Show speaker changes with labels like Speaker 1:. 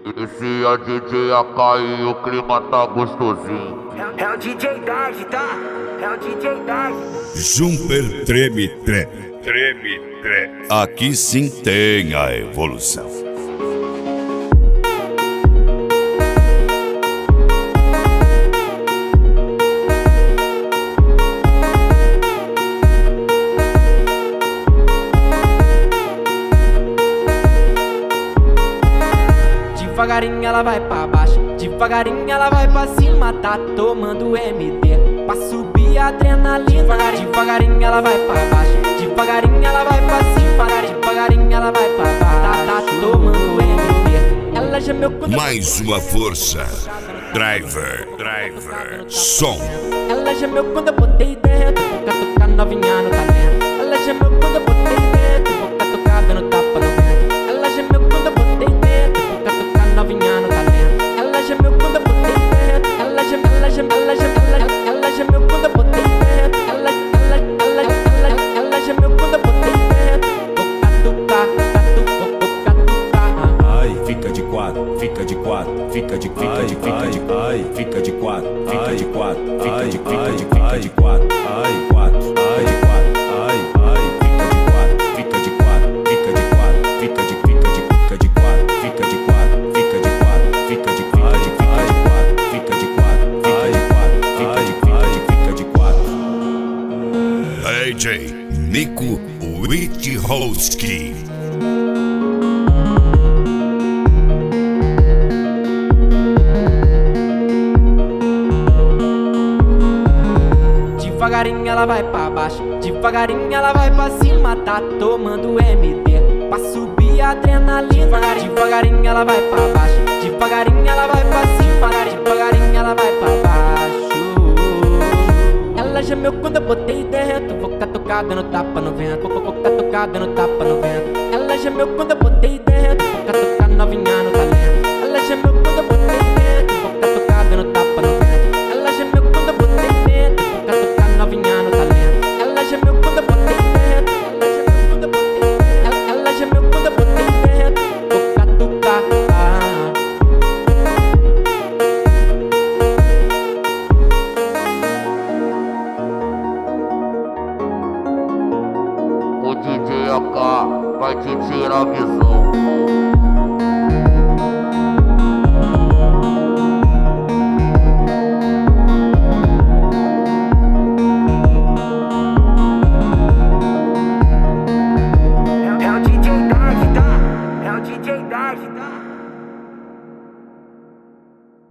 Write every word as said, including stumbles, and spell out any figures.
Speaker 1: Esse é o D J A K e o clima tá gostosinho.
Speaker 2: É, é o D J Dad, tá? É o D J Dad.
Speaker 3: Jumper treme treme.
Speaker 4: Treme, treme.
Speaker 3: Aqui sim tem a evolução.
Speaker 5: Devagarinho ela vai pra baixo, devagarinho ela vai pra cima, tá tomando M D pra subir a adrenalina. Devagarinho, devagarinho ela vai pra baixo, devagarinho ela vai pra cima, devagarinho ela vai pra baixo, tá, tá tomando M D. Ela gemeu quando
Speaker 3: Mais uma força. Driver, driver, som.
Speaker 5: Ela gemeu quando eu botei dentro, boca tocar novinha no talento. Ela gemeu quando eu botei dentro, boca tocar dando tapa no vento. Ela gemeu quando eu botei dentro, boca tocar novinha no talento. Ela gemeu quando eu botei dentro, ela gemeu, ela gemeu, ela gemeu, ela, ela gemeu quando eu botei dentro. Ela, ela, ela, ela, ela gemeu quando eu botei dentro. Boca tocar, boca tocar.
Speaker 6: Ai, fica de quatro, fica de quatro, fica de, fica de, fica de, ai, fica de quatro, fica de quatro, fica de, fica de, fica de quatro, ai, quatro, ai, de quatro, ai, ai, fica de quatro, fica de quatro, fica de, fica de, fica de, fica de quatro, fica de quatro, fica de quatro, fica de, fica de, fica de quatro, fica de quatro, fica de quatro, fica de, fica de, fica de quatro.
Speaker 3: D J Nico Witchowski.
Speaker 5: Devagarinho ela vai pra baixo, devagarinho ela vai pra cima, tá tomando M D pra subir a adrenalina. Devagarinho, devagarinho ela vai pra baixo, devagarinho ela vai pra cima, devagarinho ela vai pra baixo. Ela gemeu quando eu botei dentro, boca tocada no tapa no vento, boca tocada no tapa no vento. Ela gemeu quando eu botei dentro, boca